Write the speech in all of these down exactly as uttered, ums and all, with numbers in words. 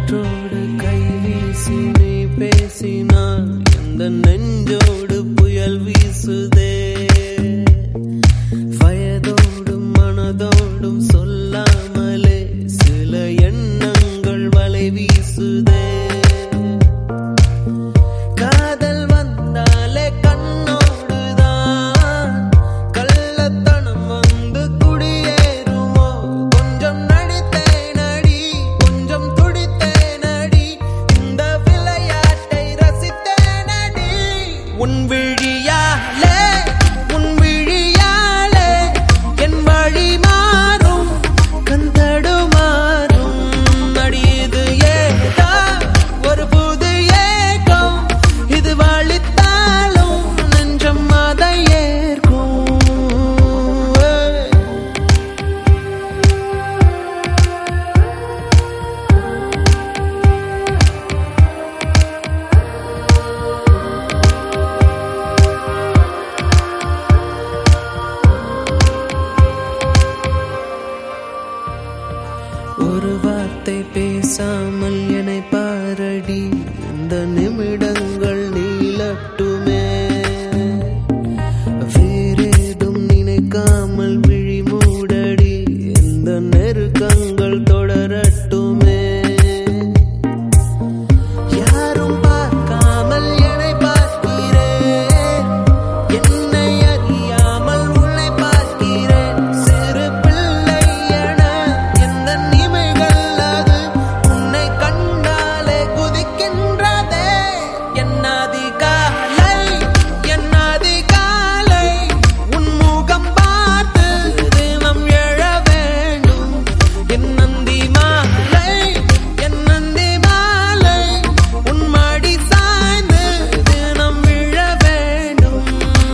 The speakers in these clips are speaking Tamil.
காற்றோடு கை வீசி நீ பேசினான் எந்த நெஞ்சோடு புயல் வீசுதே வயதோடும் மனதோடும் சொல்லாமலே சில எண்ணங்கள் வலை வீசுதே காதல் வந்தாலே கண்ணோடுதான் கள்ளத்தனம் வந்து குடியேறுமோ கொஞ்சம் நடித்தேன் அடி கொஞ்சம் துடித்தேன் அடி இந்த விளையாட்டை ரசித்தேன் அடி உன் விழியாலே உன் விழியாலே என் வழி மாறும் கந்தடுமாறும் அடி இது ஏதா ஒரு புது ஏக்கம் இது வலித்தாலும் நெஞ்சம் அதை ஏற்கும் ஒரு வார்த்தை பேசாமல் என்னை பாரடி இந்த நிமிடங்கள் நீளட்டுமே வேறேதும் நினைக்காமல் விழி மூடடி இந்த நெருக்கங்கள் தொடரட்டுமே யாரும் பார்க்காமல் என்னை பார்க்கிறேன் என்னை அறியாமல் உன்னை பார்க்கிறேன் சிறு பிள்ளை என எந்த நிமைகள் அது உன்னை கண்டாலே குதிக்கின்றதே என்னாதி காலை என்னாதி காலை உன் முகம் பார்த்து தினம் எழ வேண்டும் என் நந்தி மாலை என் நந்தி மாலை உன் மடி சாய்ந்து தினம் விழ வேண்டும்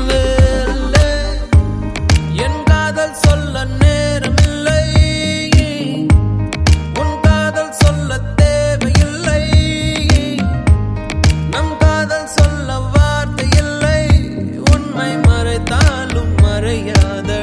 என் காதல் சொல்ல நேரமில்லை உன் காதல் சொல்ல தேவையில்லை நம் காதல் சொல்ல வார்த்தை இல்லை உண்மை மறைத்தாலும் மறையாத